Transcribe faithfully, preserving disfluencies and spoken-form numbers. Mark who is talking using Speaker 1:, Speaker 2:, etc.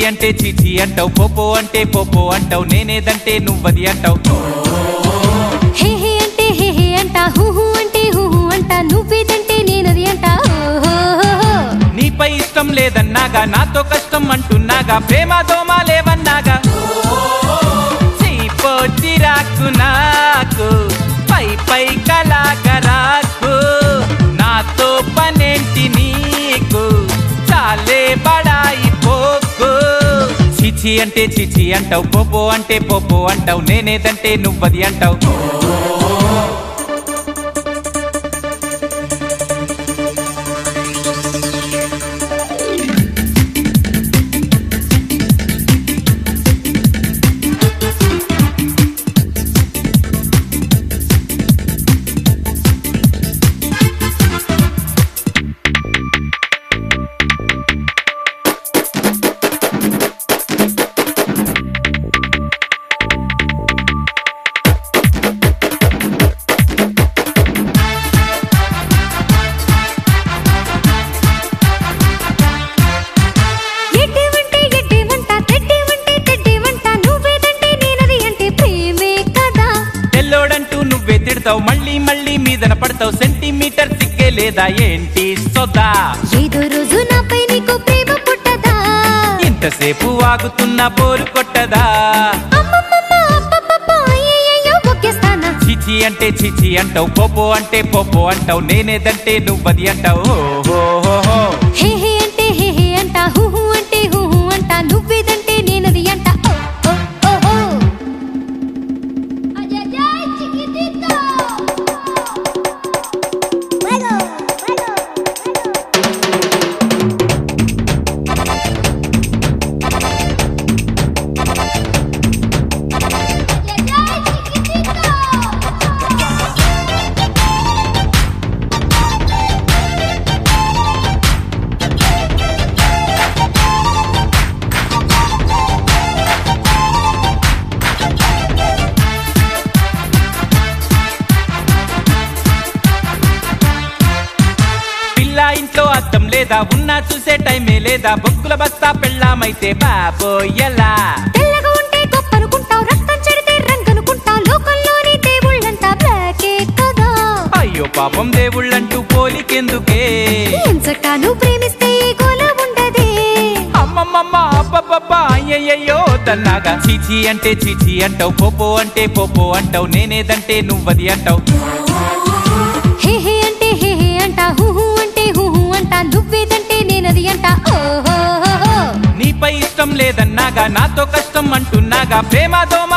Speaker 1: అంటే చిచి అంటావు, పోపో అంటే పోపో అంటావు, నేనేదంటే నువ్వది అంటావు.
Speaker 2: హే హే అంటే హే హే అంటా, హూ హూ అంటే హూ హూ అంటా, నువ్వేదంటే నేనది అంటా.
Speaker 1: నీపై ఇష్టం లేదన్నాగా, నాతో కష్టం అంటున్నాగా, ప్రేమ దోమ లేవన్నాగా. చీపోచి రాకు నాకు పై పై కలాగరాకు, నాతో పనేంటి నీకు చాలే బడాయి పోకు. చిచి అంటే చిచి అంటావు, పోపో అంటే పోపో అంటావు, నేనేదంటే నువ్వది అంటావు. మళ్ళీ మళ్ళీ మీదన పడతావు, సెంటీమీటర్ సిగ్గే లేదా ఏంటి సోదా.
Speaker 2: ఏదో రోజు నాపై నీకు ప్రేమ పుట్టదా,
Speaker 1: ఇంతసేపు వాగుతున్న బోరు కొట్టదా. చిచి అంటే చిచి అంటావు, పోపో అంటే పోపో అంటావు, నేనేదంటే నువ్వది అంటావు.
Speaker 2: హే హే అంటే హే హే అంటా, హూ హూ అంటే హూ హూ అంటా, నువ్వేదంటే నేనది అంటా.
Speaker 1: ఇంట్లో అద్దం లేదా, ఉన్నా చూసే టైమే లేదా, బొక్కుల బస్తా పెళ్ళామైతే బాబోయలా.
Speaker 2: తెల్లగా ఉంటే గొప్పనుకుంటావు, రక్తం చెడితే రంగనుకుంటావు, లోకంలోని దేవుళ్ళంతా బ్లాకే కదా.
Speaker 1: అయ్యో పాపం దేవుళ్ళంటూ పోలికెందుకే,
Speaker 2: ఎంచటాను ప్రేమిస్తే గోల ఉండదే.
Speaker 1: అమ్మమ్మమ్మ అబ్బబ్బబ్బా అయ్యయ్యో తన్నాగా. చిచి అంటే చిచి అంటావు, పోపో అంటే పోపో అంటావు, నేనేదంటే నువ్వది అంటావు.
Speaker 2: హే హే అంటే హే హే అంటా, హూ హూ అంటే హూ హూ అంటా, నువ్వేదంటే నేనది అంటా.
Speaker 1: నీపై ఇష్టం లేదన్నాగా, నాతో కష్టం అంటున్నాగా, ప్రేమ దోమ